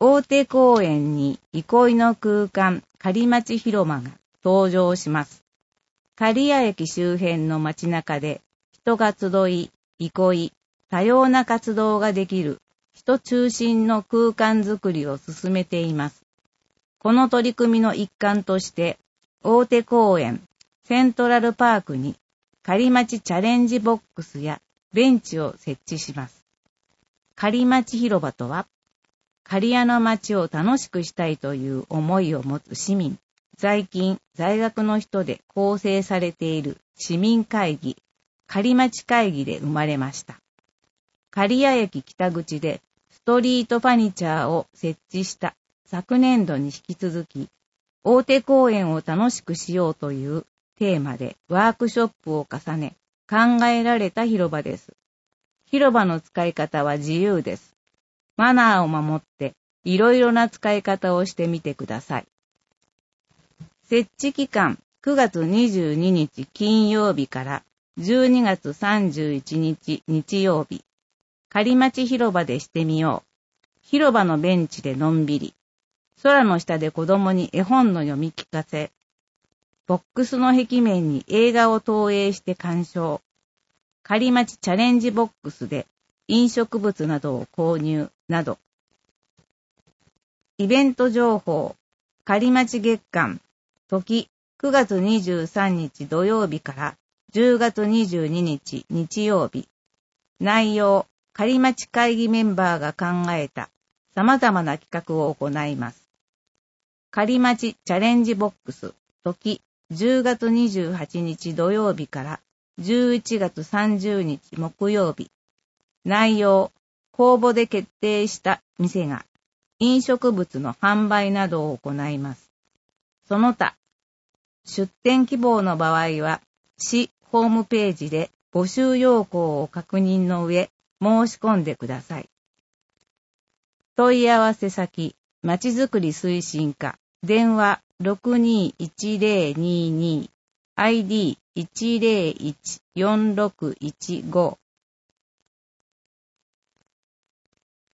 大手公園に憩いの空間仮町広間が登場します。刈谷駅周辺の街中で人が集い、憩い、多様な活動ができる人中心の空間づくりを進めています。この取り組みの一環として、大手公園セントラルパークに仮町チャレンジボックスやベンチを設置します。仮町広場とは、刈谷の町を楽しくしたいという思いを持つ市民、在勤、在学の人で構成されている市民会議、仮町会議で生まれました。刈谷駅北口でストリートファニチャーを設置した昨年度に引き続き、大手公園を楽しくしようというテーマでワークショップを重ね、考えられた広場です。広場の使い方は自由です。マナーを守っていろいろな使い方をしてみてください。設置期間9月22日金曜日から12月31日日曜日。仮町広場でしてみよう。広場のベンチでのんびり。空の下で子供に絵本の読み聞かせ。ボックスの壁面に映画を投影して鑑賞。仮町チャレンジボックスで飲食物などを購入など。イベント情報。仮町月間。時9月23日土曜日から10月22日日曜日。内容。仮町会議メンバーが考えた様々な企画を行います。仮町チャレンジボックス。時10月28日土曜日から11月30日木曜日。内容。公募で決定した店が飲食物の販売などを行います。その他、出店希望の場合は、市ホームページで募集要項を確認の上、申し込んでください。問い合わせ先、まちづくり推進課、電話 621022、ID1014615